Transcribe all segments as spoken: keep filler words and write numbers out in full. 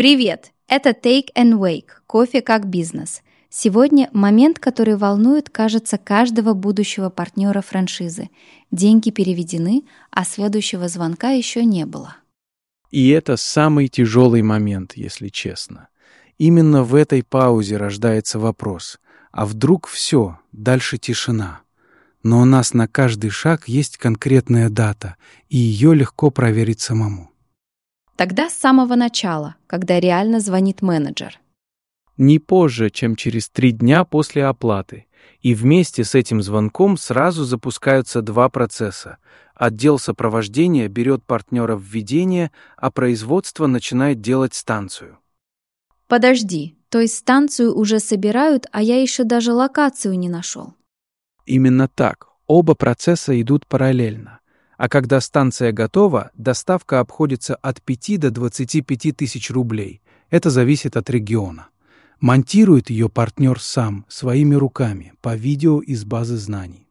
Привет! Это Take and Wake – кофе как бизнес. Сегодня момент, который волнует, кажется, каждого будущего партнера франшизы. Деньги переведены, а следующего звонка еще не было. И это самый тяжелый момент, если честно. Именно в этой паузе рождается вопрос: а вдруг все, дальше тишина? Но у нас на каждый шаг есть конкретная дата, и ее легко проверить самому. Тогда с самого начала, когда реально звонит менеджер. Не позже, чем через три дня после оплаты. И вместе с этим звонком сразу запускаются два процесса. Отдел сопровождения берет партнера в ведение, а производство начинает делать станцию. Подожди, то есть станцию уже собирают, а я еще даже локацию не нашел. Именно так. Оба процесса идут параллельно. А когда станция готова, доставка обходится от пяти до двадцати пяти тысяч рублей. Это зависит от региона. Монтирует ее партнер сам, своими руками, по видео из базы знаний.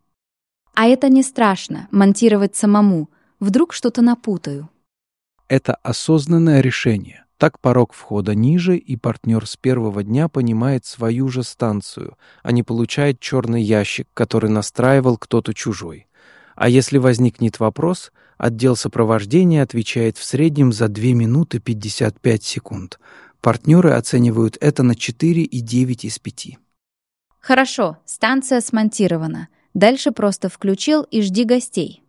А это не страшно, монтировать самому. Вдруг что-то напутаю. Это осознанное решение. Так порог входа ниже, и партнер с первого дня понимает свою же станцию, а не получает черный ящик, который настраивал кто-то чужой. А если возникнет вопрос, отдел сопровождения отвечает в среднем за две минуты пятьдесят пять секунд. Партнеры оценивают это на четыре и девять из пяти. Хорошо, станция смонтирована. Дальше просто включил и жди гостей.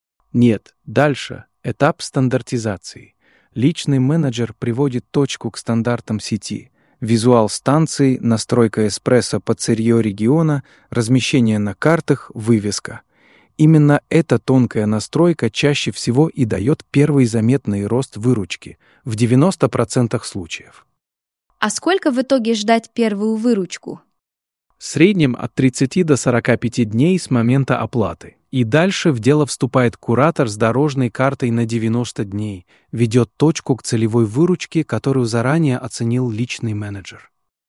Нет, дальше этап стандартизации. Личный менеджер приводит точку к стандартам сети. Визуал станции, настройка эспрессо под сырье региона, размещение на картах, вывеска. Именно эта тонкая настройка чаще всего и дает первый заметный рост выручки в девяноста процентах случаев. А сколько в итоге ждать первую выручку? В среднем от тридцати до сорока пяти дней с момента оплаты. И дальше в дело вступает куратор с дорожной картой на девяносто дней, ведет точку к целевой выручке, которую заранее оценил личный менеджер.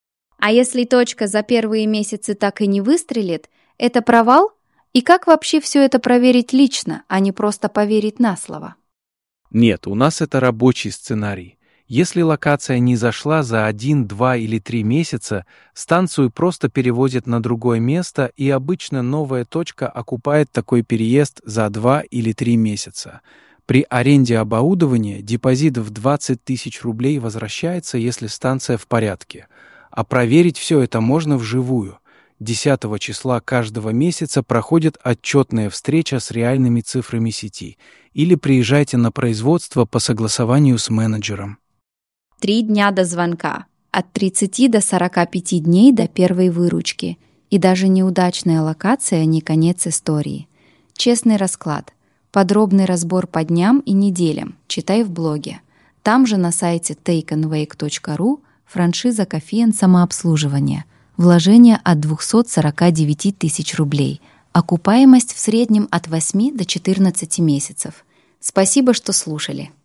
А если точка за первые месяцы так и не выстрелит, это провал? И как вообще все это проверить лично, а не просто поверить на слово? Нет, у нас это рабочий сценарий. Если локация не зашла за один, два или три месяца, станцию просто переводят на другое место, и обычно новая точка окупает такой переезд за два или три месяца. При аренде оборудования депозит в двадцать тысяч рублей возвращается, если станция в порядке. А проверить все это можно вживую. десятого числа каждого месяца проходит отчетная встреча с реальными цифрами сети. Или приезжайте на производство по согласованию с менеджером. Три дня до звонка. От тридцати до сорока пяти дней до первой выручки. И даже неудачная локация не конец истории. Честный расклад. Подробный разбор по дням и неделям. Читай в блоге. Там же на сайте take and wake точка ru франшиза кофеен самообслуживания. Вложение от двухсот сорока девяти тысяч рублей. Окупаемость в среднем от восьми до четырнадцати месяцев. Спасибо, что слушали.